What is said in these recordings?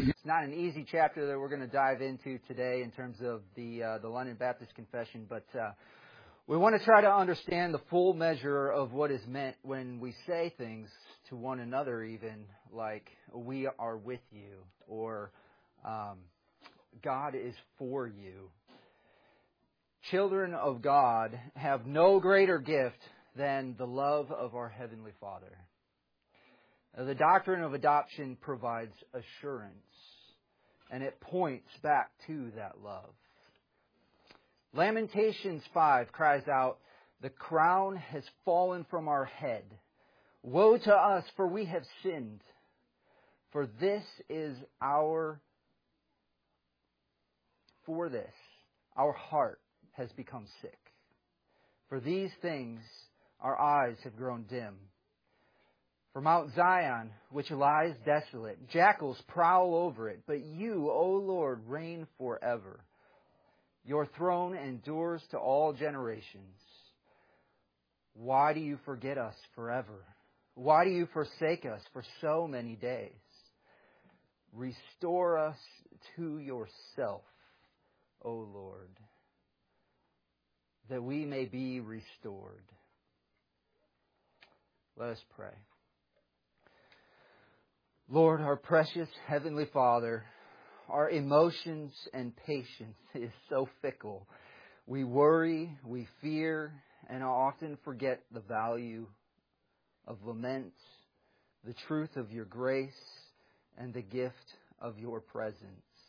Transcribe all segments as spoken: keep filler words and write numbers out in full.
It's not an easy chapter that we're going to dive into today in terms of the uh, the London Baptist Confession, but uh, we want to try to understand the full measure of what is meant when we say things to one another, even like "we are with you" or um, "God is for you." Children of God have no greater gift than the love of our Heavenly Father. The doctrine of adoption provides assurance, and it points back to that love. Lamentations five cries out, "The crown has fallen from our head. Woe to us, for we have sinned. For this is our, for this, our heart has become sick. For these things our eyes have grown dim. For Mount Zion, which lies desolate, jackals prowl over it, but you, O Lord, reign forever. Your throne endures to all generations. Why do you forget us forever? Why do you forsake us for so many days? Restore us to yourself, O Lord, that we may be restored." Let us pray. Lord, our precious Heavenly Father, our emotions and patience is so fickle. We worry, we fear, and often forget the value of lament, the truth of your grace, and the gift of your presence.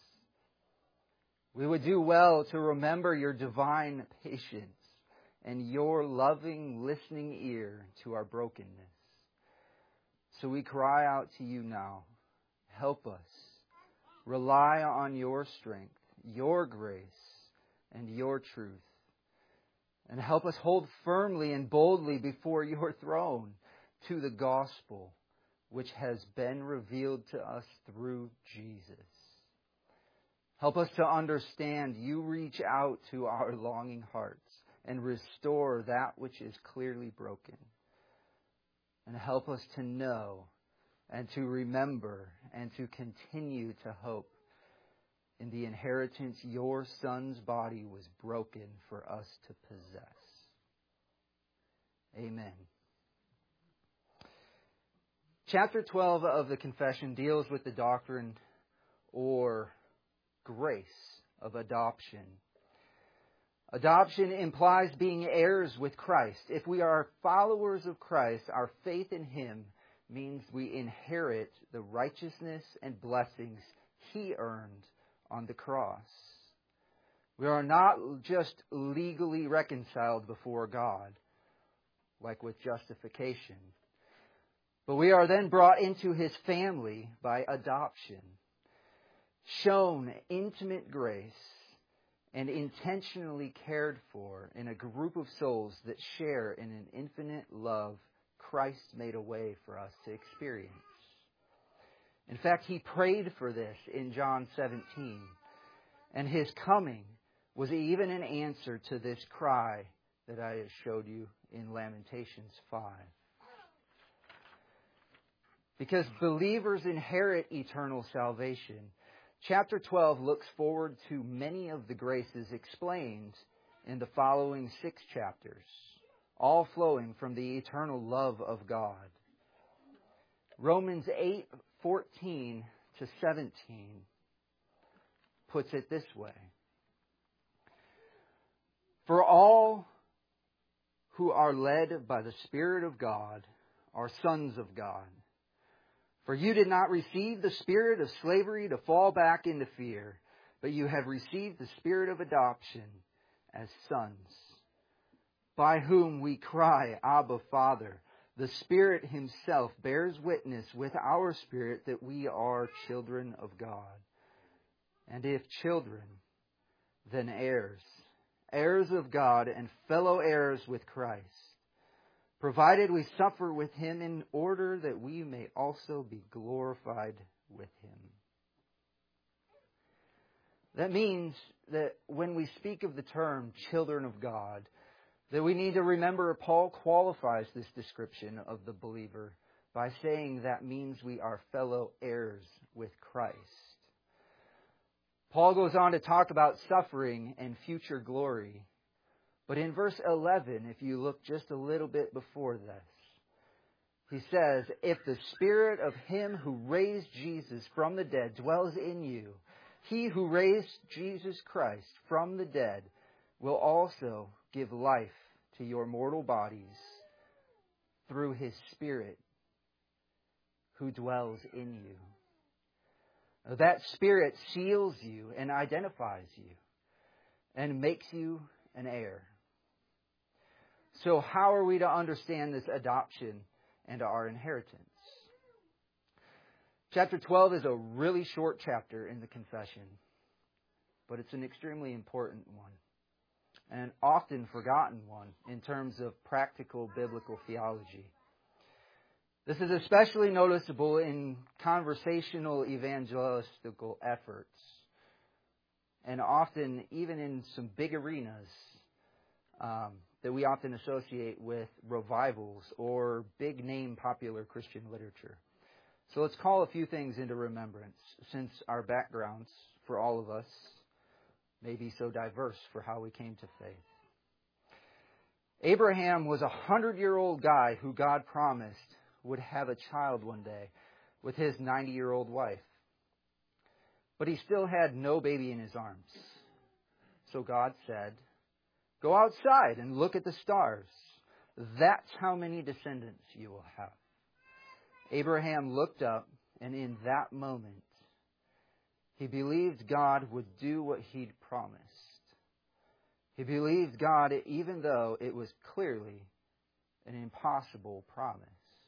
We would do well to remember your divine patience and your loving, listening ear to our brokenness. So we cry out to you now. Help us. Rely on your strength, your grace, and your truth. And help us hold firmly and boldly before your throne to the gospel which has been revealed to us through Jesus. Help us to understand you reach out to our longing hearts and restore that which is clearly broken. And help us to know and to remember and to continue to hope in the inheritance your Son's body was broken for us to possess. Amen. Chapter twelve of the Confession deals with the doctrine or grace of adoption. Adoption implies being heirs with Christ. If we are followers of Christ, our faith in Him means we inherit the righteousness and blessings He earned on the cross. We are not just legally reconciled before God, like with justification, but we are then brought into His family by adoption, shown intimate grace, and intentionally cared for in a group of souls that share in an infinite love Christ made a way for us to experience. In fact, He prayed for this in John seventeen, and His coming was even an answer to this cry that I showed you in Lamentations five. Because believers inherit eternal salvation, Chapter twelve looks forward to many of the graces explained in the following six chapters, all flowing from the eternal love of God. Romans eight fourteen to seventeen puts it this way. For all who are led by the Spirit of God are sons of God. For you did not receive the spirit of slavery to fall back into fear, but you have received the spirit of adoption as sons, by whom we cry, Abba, Father. The Spirit Himself bears witness with our spirit that we are children of God. And if children, then heirs, heirs of God and fellow heirs with Christ, provided we suffer with Him in order that we may also be glorified with Him. That means that when we speak of the term children of God, that we need to remember Paul qualifies this description of the believer by saying that means we are fellow heirs with Christ. Paul goes on to talk about suffering and future glory. But in verse eleven, if you look just a little bit before this, he says, if the Spirit of Him who raised Jesus from the dead dwells in you, He who raised Jesus Christ from the dead will also give life to your mortal bodies through His Spirit who dwells in you. That Spirit seals you and identifies you and makes you an heir. So how are we to understand this adoption and our inheritance? Chapter twelve is a really short chapter in the confession, but it's an extremely important one, and an often forgotten one in terms of practical biblical theology. This is especially noticeable in conversational evangelistical efforts, and often even in some big arenas um, that we often associate with revivals or big-name popular Christian literature. So let's call a few things into remembrance, since our backgrounds, for all of us, may be so diverse for how we came to faith. Abraham was a hundred-year-old guy who God promised would have a child one day with his ninety-year-old wife. But he still had no baby in his arms. So God said, go outside and look at the stars. That's how many descendants you will have. Abraham looked up, and in that moment, he believed God would do what He'd promised. He believed God even though it was clearly an impossible promise.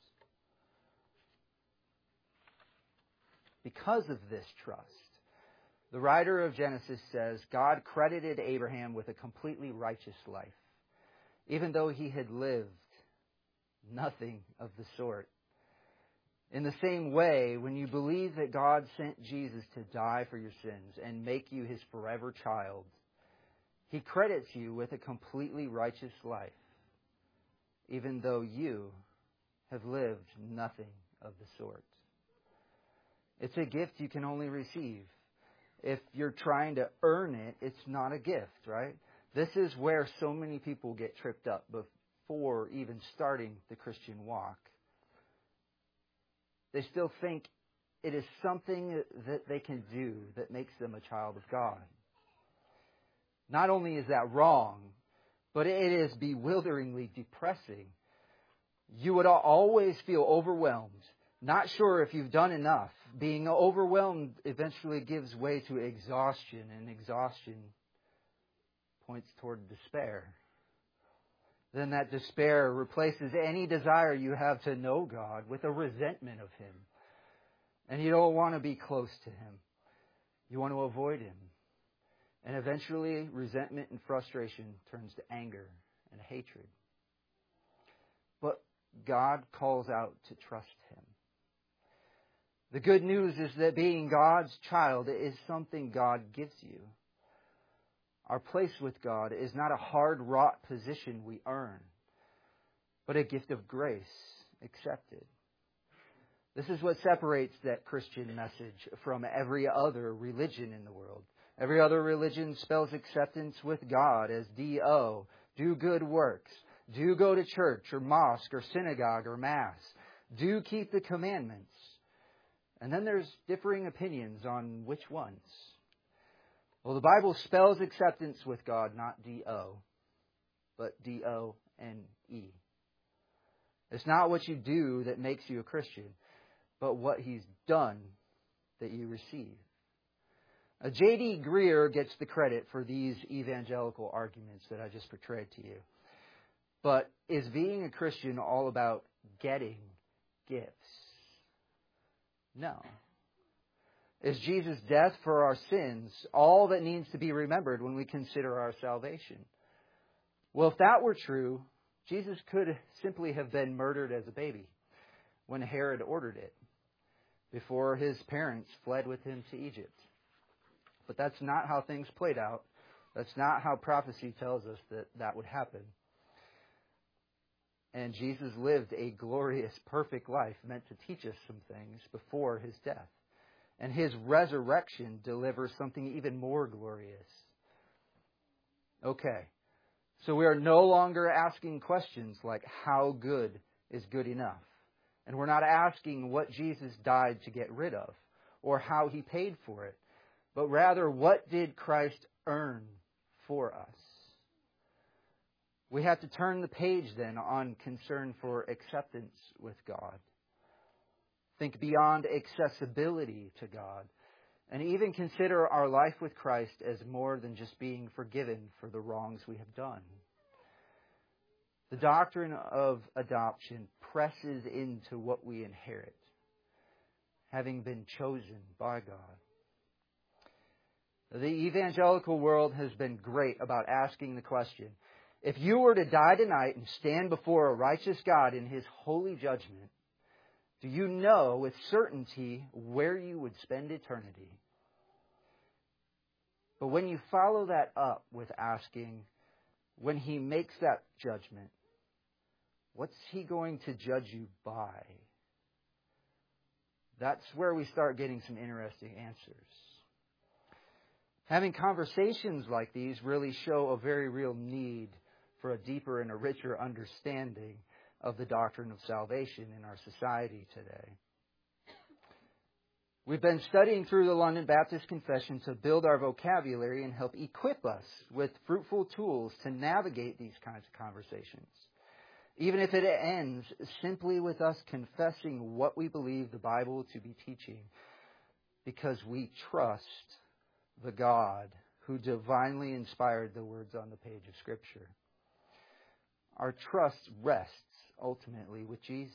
Because of this trust, the writer of Genesis says God credited Abraham with a completely righteous life, even though he had lived nothing of the sort. In the same way, when you believe that God sent Jesus to die for your sins and make you His forever child, He credits you with a completely righteous life, even though you have lived nothing of the sort. It's a gift you can only receive. If you're trying to earn it, it's not a gift, right? This is where so many people get tripped up before even starting the Christian walk. They still think it is something that they can do that makes them a child of God. Not only is that wrong, but it is bewilderingly depressing. You would always feel overwhelmed, not sure if you've done enough. Being overwhelmed eventually gives way to exhaustion, and exhaustion points toward despair. Then that despair replaces any desire you have to know God with a resentment of Him. And you don't want to be close to Him. You want to avoid Him. And eventually, resentment and frustration turns to anger and hatred. But God calls out to trust Him. The good news is that being God's child is something God gives you. Our place with God is not a hard-wrought position we earn, but a gift of grace accepted. This is what separates that Christian message from every other religion in the world. Every other religion spells acceptance with God as D O, do good works, do go to church or mosque or synagogue or mass, do keep the commandments. And then there's differing opinions on which ones. Well, the Bible spells acceptance with God, not D O, but D O N E. It's not what you do that makes you a Christian, but what He's done that you receive. Uh, J D Greer gets the credit for these evangelical arguments that I just portrayed to you. But is being a Christian all about getting gifts? No. Is Jesus' death for our sins all that needs to be remembered when we consider our salvation? Well, if that were true, Jesus could simply have been murdered as a baby when Herod ordered it, before his parents fled with him to Egypt. But that's not how things played out. That's not how prophecy tells us that that would happen. And Jesus lived a glorious, perfect life meant to teach us some things before His death. And His resurrection delivers something even more glorious. Okay, so we are no longer asking questions like, how good is good enough? And we're not asking what Jesus died to get rid of or how He paid for it, but rather, what did Christ earn for us? We have to turn the page then on concern for acceptance with God. Think beyond accessibility to God, and even consider our life with Christ as more than just being forgiven for the wrongs we have done. The doctrine of adoption presses into what we inherit, having been chosen by God. The evangelical world has been great about asking the question, if you were to die tonight and stand before a righteous God in His holy judgment, do you know with certainty where you would spend eternity? But when you follow that up with asking, when He makes that judgment, what's He going to judge you by? That's where we start getting some interesting answers. Having conversations like these really show a very real need for a deeper and a richer understanding of the doctrine of salvation in our society today. We've been studying through the London Baptist Confession to build our vocabulary and help equip us with fruitful tools to navigate these kinds of conversations. Even if it ends simply with us confessing what we believe the Bible to be teaching, because we trust the God who divinely inspired the words on the page of Scripture. Our trust rests ultimately with Jesus.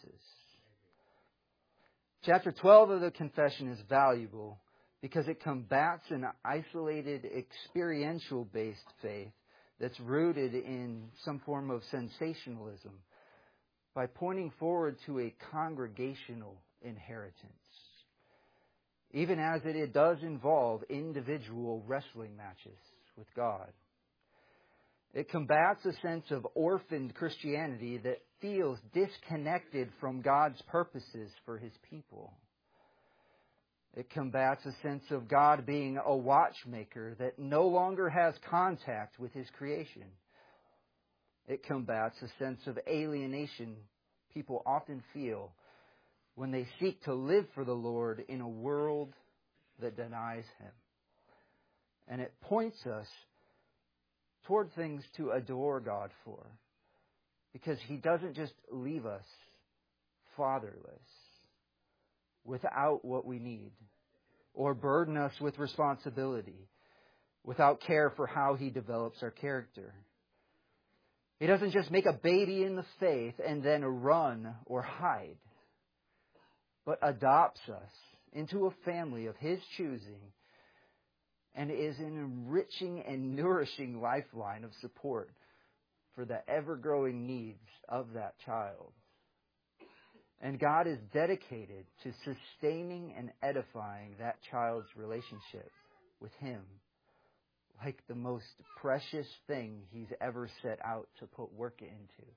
Chapter twelve of the Confession is valuable because it combats an isolated, experiential-based faith that's rooted in some form of sensationalism by pointing forward to a congregational inheritance, even as it, it does involve individual wrestling matches with God. It combats a sense of orphaned Christianity that feels disconnected from God's purposes for His people. It combats a sense of God being a watchmaker that no longer has contact with His creation. It combats a sense of alienation people often feel when they seek to live for the Lord in a world that denies Him. And it points us toward things to adore God for, because He doesn't just leave us fatherless, without what we need, or burden us with responsibility, without care for how He develops our character. He doesn't just make a baby in the faith and then run or hide, but adopts us into a family of His choosing and is an enriching and nourishing lifeline of support for the ever-growing needs of that child. And God is dedicated to sustaining and edifying that child's relationship with Him, like the most precious thing He's ever set out to put work into.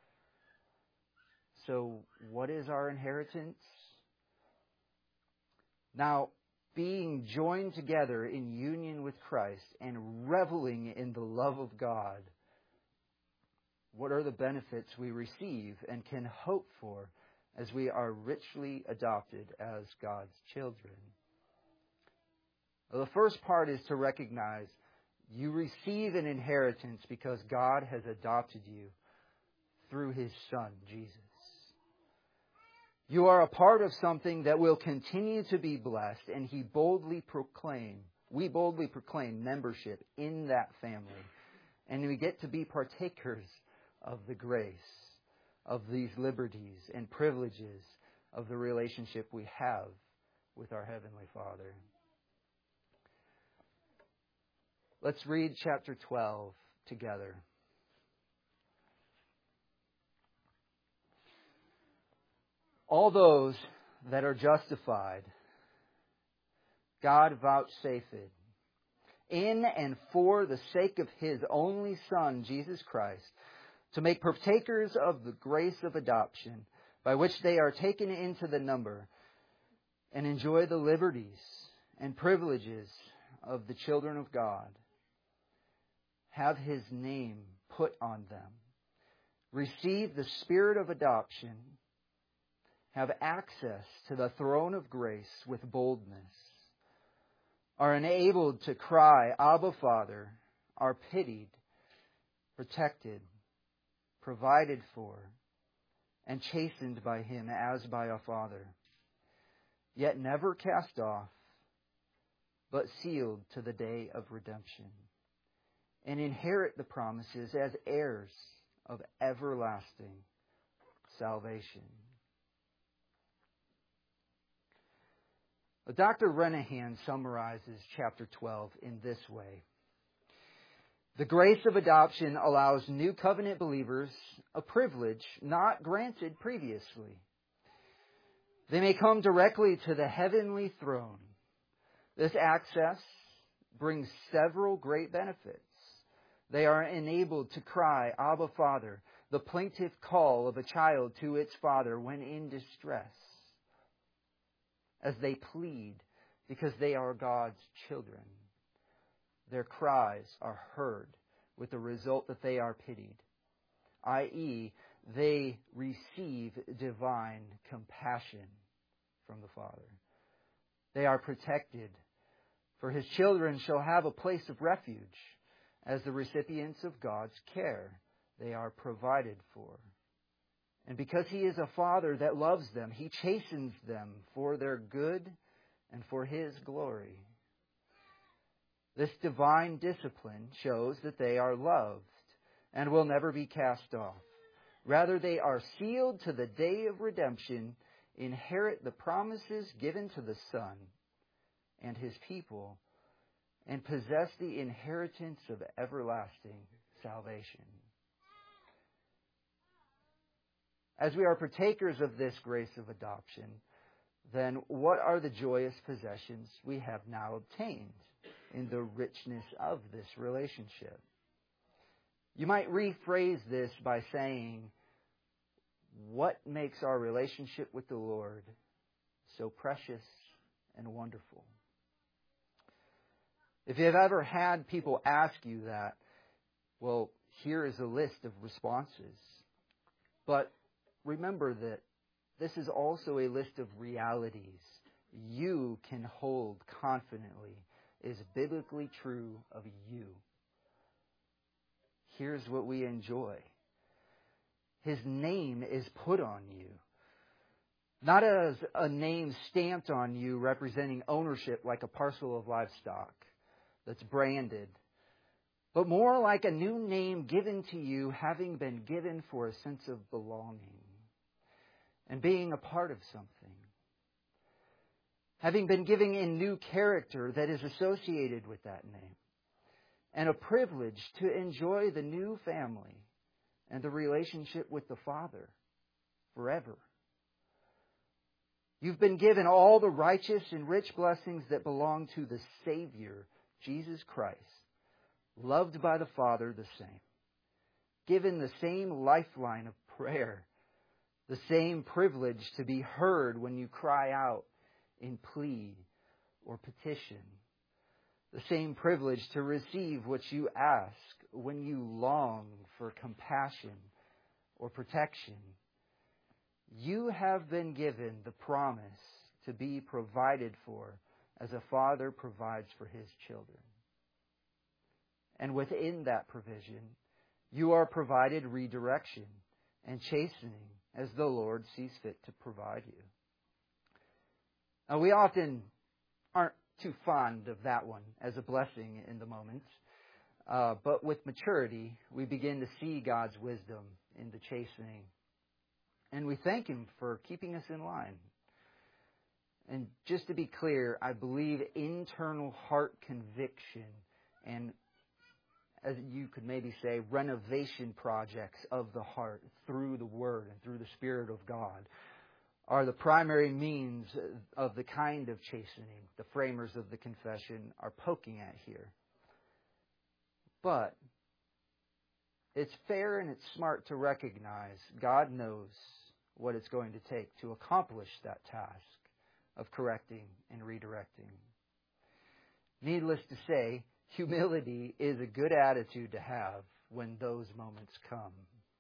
So, what is our inheritance? Now, being joined together in union with Christ and reveling in the love of God, what are the benefits we receive and can hope for as we are richly adopted as God's children? Well, the first part is to recognize you receive an inheritance because God has adopted you through His Son, Jesus. You are a part of something that will continue to be blessed, and He boldly proclaim, we boldly proclaim membership in that family. And we get to be partakers of the grace, of these liberties and privileges of the relationship we have with our Heavenly Father. Let's read chapter twelve together. All those that are justified, God vouchsafed in and for the sake of His only Son, Jesus Christ, to make partakers of the grace of adoption, by which they are taken into the number and enjoy the liberties and privileges of the children of God, have His name put on them, receive the Spirit of adoption, have access to the throne of grace with boldness, are enabled to cry, Abba, Father, are pitied, protected, provided for, and chastened by Him as by a Father, yet never cast off, but sealed to the day of redemption, and inherit the promises as heirs of everlasting salvation. Doctor Renahan summarizes chapter twelve in this way. The grace of adoption allows new covenant believers a privilege not granted previously. They may come directly to the heavenly throne. This access brings several great benefits. They are enabled to cry, Abba, Father, the plaintive call of a child to its father when in distress, as they plead because they are God's children. Their cries are heard with the result that they are pitied, that is, they receive divine compassion from the Father. They are protected, for His children shall have a place of refuge. As the recipients of God's care, they are provided for. And because He is a Father that loves them, He chastens them for their good and for His glory. This divine discipline shows that they are loved and will never be cast off. Rather, they are sealed to the day of redemption, inherit the promises given to the Son and His people, and possess the inheritance of everlasting salvation. As we are partakers of this grace of adoption, then what are the joyous possessions we have now obtained in the richness of this relationship? You might rephrase this by saying, what makes our relationship with the Lord so precious and wonderful? If you have ever had people ask you that, well, here is a list of responses. But remember that this is also a list of realities you can hold confidently is biblically true of you. Here's what we enjoy. His name is put on you. Not as a name stamped on you representing ownership like a parcel of livestock that's branded, but more like a new name given to you, having been given for a sense of belonging and being a part of something. Having been given a new character that is associated with that name, and a privilege to enjoy the new family and the relationship with the Father forever. You've been given all the righteous and rich blessings that belong to the Savior, Jesus Christ, loved by the Father the same, given the same lifeline of prayer, the same privilege to be heard when you cry out in plea or petition, the same privilege to receive what you ask when you long for compassion or protection. You have been given the promise to be provided for as a father provides for his children. And within that provision, you are provided redirection and chastening as the Lord sees fit to provide you. Now, we often aren't too fond of that one as a blessing in the moment. Uh, but with maturity, we begin to see God's wisdom in the chastening. And we thank Him for keeping us in line. And just to be clear, I believe internal heart conviction and, as you could maybe say, renovation projects of the heart through the Word and through the Spirit of God are the primary means of the kind of chastening the framers of the confession are poking at here. But it's fair and it's smart to recognize God knows what it's going to take to accomplish that task of correcting and redirecting. Needless to say, humility is a good attitude to have when those moments come.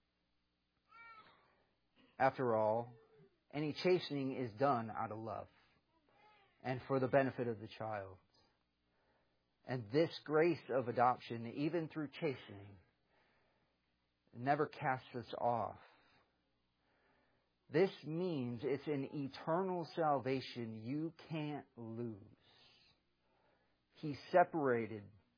After all, any chastening is done out of love and for the benefit of the child. And this grace of adoption, even through chastening, never casts us off. This means it's an eternal salvation you can't lose. He separated.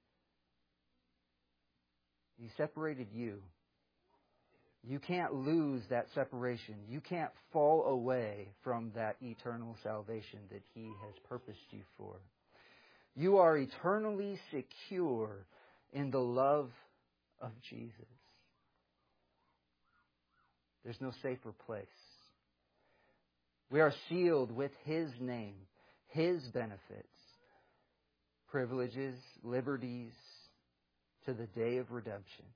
He separated you. You can't lose that separation. You can't fall away from that eternal salvation that He has purposed you for. You are eternally secure in the love of Jesus. There's no safer place. We are sealed with His name, His benefits, privileges, liberties, to the day of redemption,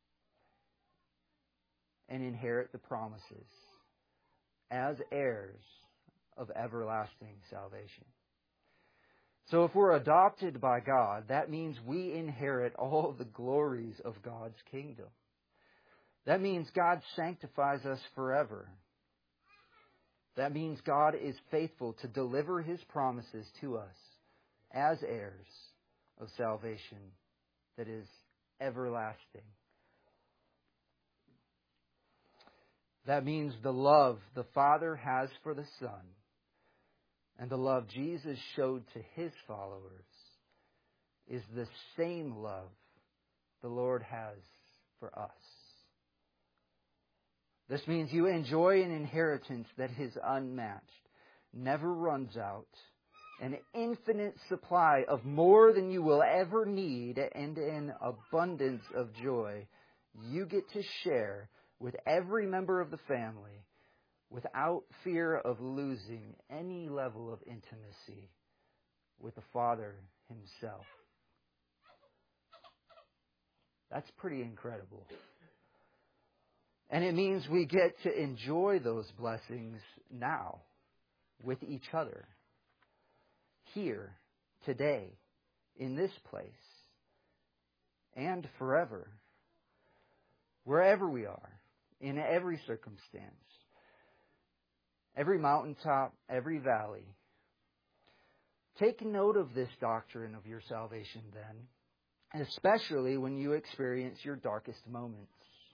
and inherit the promises as heirs of everlasting salvation. So if we're adopted by God, that means we inherit all the glories of God's kingdom. That means God sanctifies us forever. That means God is faithful to deliver His promises to us as heirs of salvation that is everlasting. That means the love the Father has for the Son and the love Jesus showed to His followers is the same love the Lord has for us. This means you enjoy an inheritance that is unmatched, never runs out, an infinite supply of more than you will ever need, and an abundance of joy you get to share with every member of the family without fear of losing any level of intimacy with the Father Himself. That's pretty incredible. And it means we get to enjoy those blessings now with each other. Here, today, in this place, and forever. Wherever we are, in every circumstance, every mountaintop, every valley. Take note of this doctrine of your salvation then, especially when you experience your darkest moments.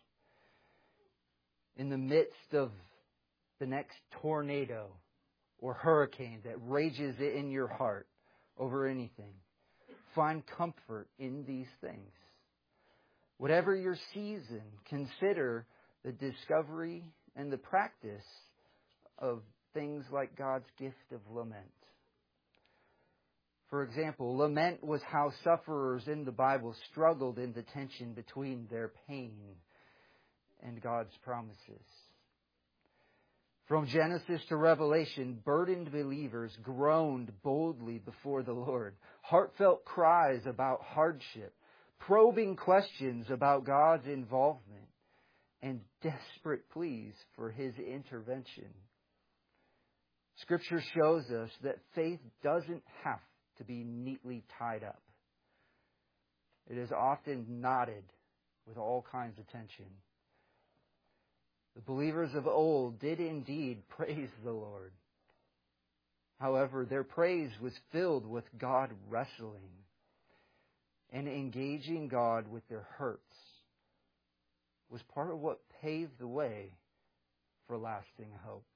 In the midst of the next tornado or hurricane that rages in your heart over anything, find comfort in these things. Whatever your season, consider the discovery and the practice of things like God's gift of lament. For example, lament was how sufferers in the Bible struggled in the tension between their pain and God's promises. From Genesis to Revelation, burdened believers groaned boldly before the Lord. Heartfelt cries about hardship, probing questions about God's involvement, and desperate pleas for His intervention. Scripture shows us that faith doesn't have to be neatly tied up. It is often knotted with all kinds of tension. The believers of old did indeed praise the Lord. However, their praise was filled with God wrestling and engaging God with their hurts was part of what paved the way for lasting hope.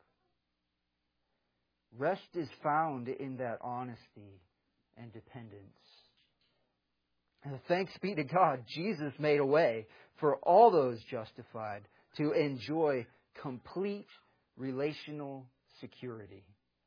Rest is found in that honesty and dependence. And thanks be to God, Jesus made a way for all those justified to enjoy complete relational security.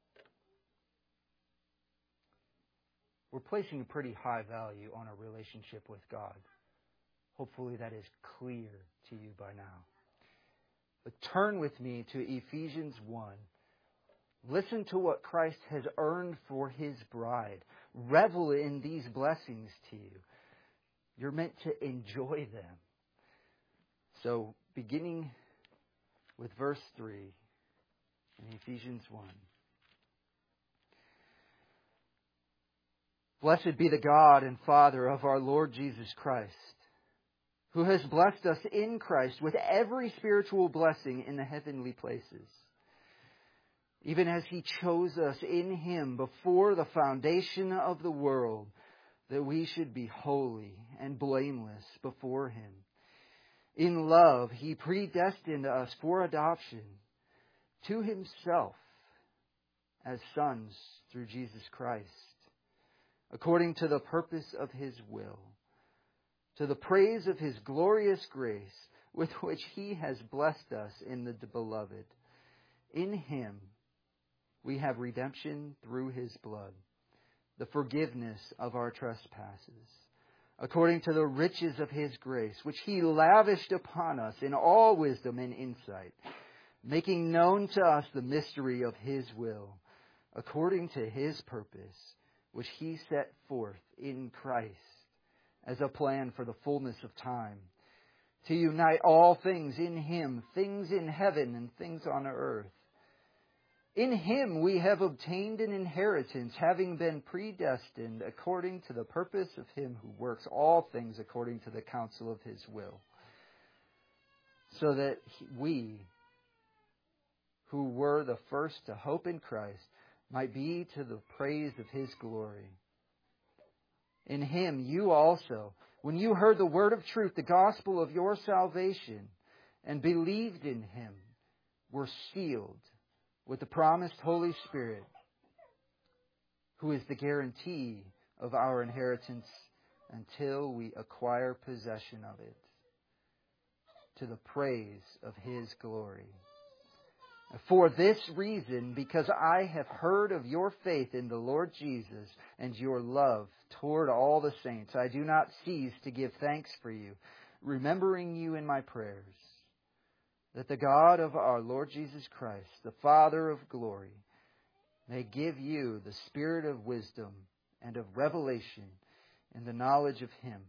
We're placing a pretty high value on a relationship with God. Hopefully that is clear to you by now. But turn with me to Ephesians one. Listen to what Christ has earned for His bride. Revel in these blessings to you. You're meant to enjoy them. So, beginning with verse three in Ephesians one. Blessed be the God and Father of our Lord Jesus Christ, who has blessed us in Christ with every spiritual blessing in the heavenly places, even as He chose us in Him before the foundation of the world, that we should be holy and blameless before Him. In love, He predestined us for adoption to Himself as sons through Jesus Christ, according to the purpose of His will, to the praise of His glorious grace, with which He has blessed us in the Beloved. In Him we have redemption through His blood, the forgiveness of our trespasses, according to the riches of His grace, which He lavished upon us in all wisdom and insight, making known to us the mystery of His will, according to His purpose, which He set forth in Christ as a plan for the fullness of time, to unite all things in Him, things in heaven and things on earth. In Him we have obtained an inheritance, having been predestined according to the purpose of Him who works all things according to the counsel of His will, so that we, who were the first to hope in Christ, might be to the praise of His glory. In Him you also, when you heard the word of truth, the gospel of your salvation, and believed in Him, were sealed with the promised Holy Spirit, who is the guarantee of our inheritance until we acquire possession of it, to the praise of His glory. For this reason, because I have heard of your faith in the Lord Jesus and your love toward all the saints, I do not cease to give thanks for you, remembering you in my prayers, that the God of our Lord Jesus Christ, the Father of glory, may give you the spirit of wisdom and of revelation in the knowledge of Him,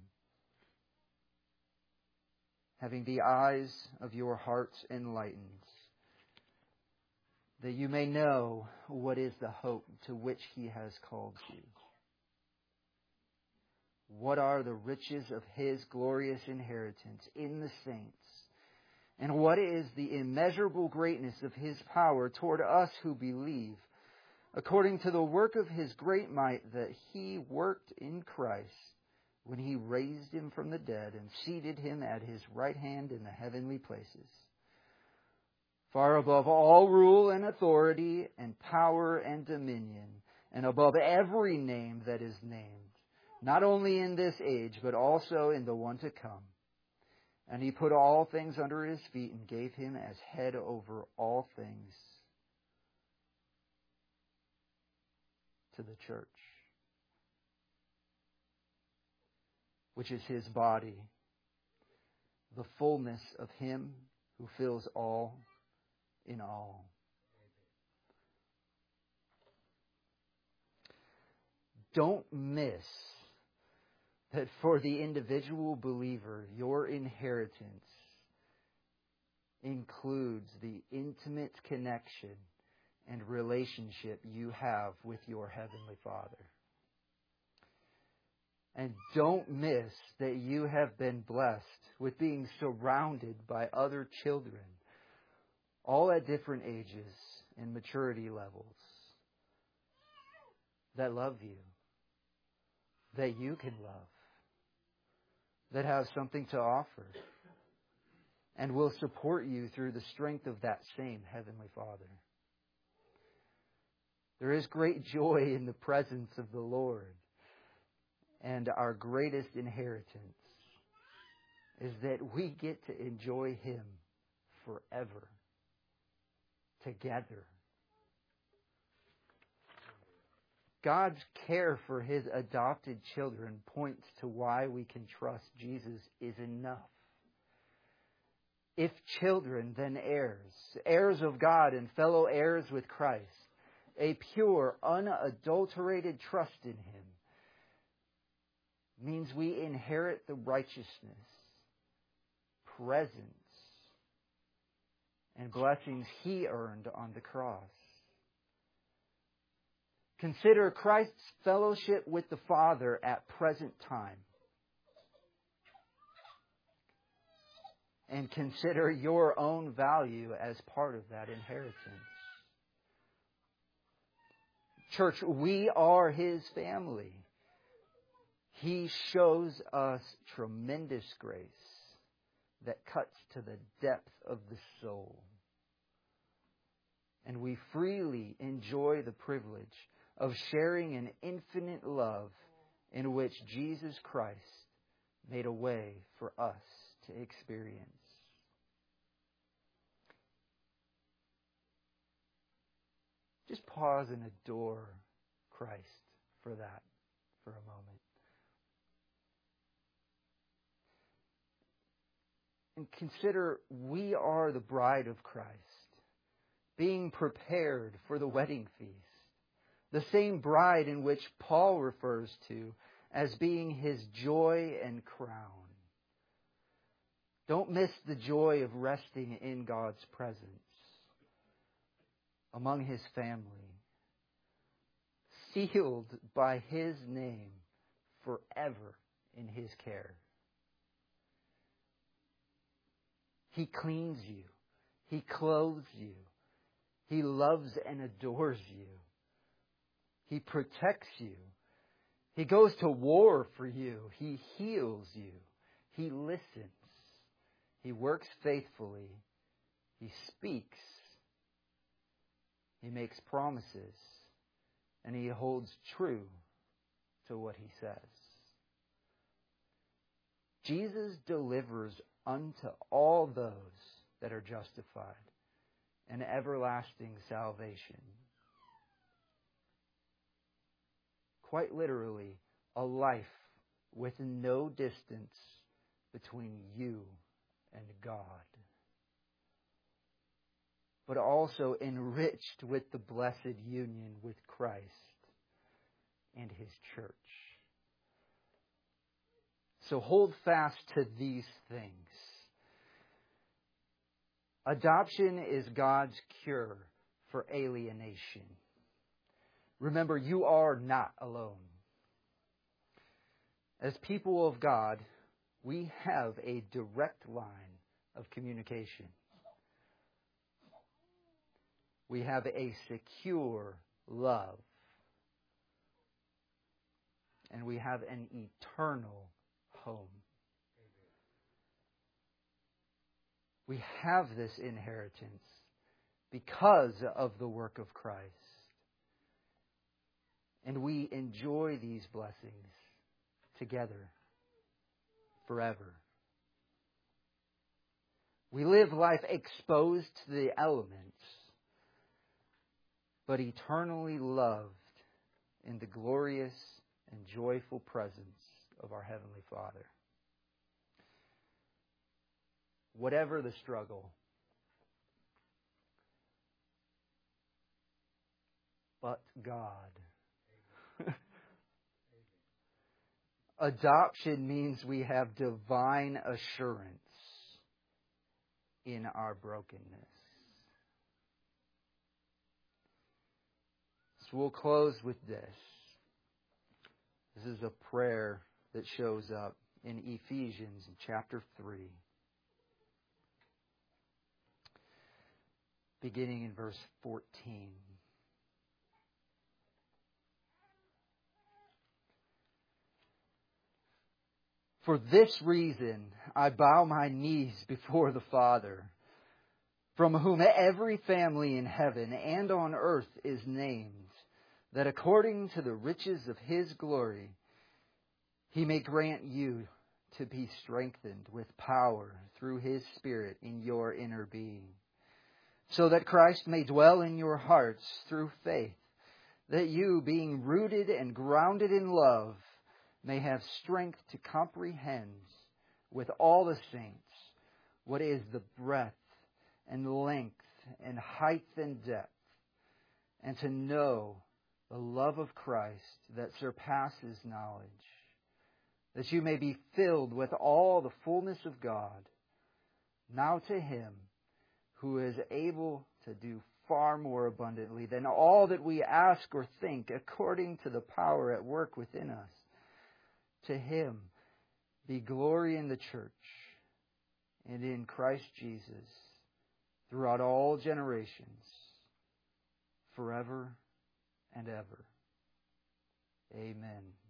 having the eyes of your hearts enlightened, that you may know what is the hope to which He has called you, what are the riches of His glorious inheritance in the saints, and what is the immeasurable greatness of His power toward us who believe, according to the work of His great might that He worked in Christ, when He raised Him from the dead and seated Him at His right hand in the heavenly places, far above all rule and authority and power and dominion, and above every name that is named, not only in this age, but also in the one to come. And He put all things under His feet and gave Him as head over all things to the church, which is His body, the fullness of Him who fills all in all. Don't miss that for the individual believer, your inheritance includes the intimate connection and relationship you have with your Heavenly Father. And don't miss that you have been blessed with being surrounded by other children, all at different ages and maturity levels, that love you, that you can love, that have something to offer, and will support you through the strength of that same Heavenly Father. There is great joy in the presence of the Lord, and our greatest inheritance is that we get to enjoy Him forever, together. God's care for His adopted children points to why we can trust Jesus is enough. If children, then heirs, heirs of God and fellow heirs with Christ, a pure, unadulterated trust in Him means we inherit the righteousness, presence, and blessings He earned on the cross. Consider Christ's fellowship with the Father at present time. And consider your own value as part of that inheritance. Church, we are His family. He shows us tremendous grace that cuts to the depth of the soul. And we freely enjoy the privilege of sharing an infinite love in which Jesus Christ made a way for us to experience. Just pause and adore Christ for that for a moment. And consider we are the bride of Christ, being prepared for the wedding feast. The same bride in which Paul refers to as being his joy and crown. Don't miss the joy of resting in God's presence among His family, sealed by His name forever in His care. He cleans you. He clothes you. He loves and adores you. He protects you. He goes to war for you. He heals you. He listens. He works faithfully. He speaks. He makes promises. And He holds true to what He says. Jesus delivers unto all those that are justified an everlasting salvation. Quite literally, a life with no distance between you and God, but also enriched with the blessed union with Christ and His church. So hold fast to these things. Adoption is God's cure for alienation. Remember, you are not alone. As people of God, we have a direct line of communication. We have a secure love. And we have an eternal home. We have this inheritance because of the work of Christ. And we enjoy these blessings together forever. We live life exposed to the elements, but eternally loved in the glorious and joyful presence of our Heavenly Father. Whatever the struggle, but God. Adoption means we have divine assurance in our brokenness. So we'll close with this. This is a prayer that shows up in Ephesians chapter three, beginning in verse fourteen. For this reason I bow my knees before the Father, from whom every family in heaven and on earth is named, that according to the riches of His glory He may grant you to be strengthened with power through His Spirit in your inner being, so that Christ may dwell in your hearts through faith, that you, being rooted and grounded in love, may have strength to comprehend with all the saints what is the breadth and length and height and depth, and to know the love of Christ that surpasses knowledge, that you may be filled with all the fullness of God. Now to Him who is able to do far more abundantly than all that we ask or think, according to the power at work within us. To Him be glory in the church and in Christ Jesus throughout all generations, forever and ever. Amen.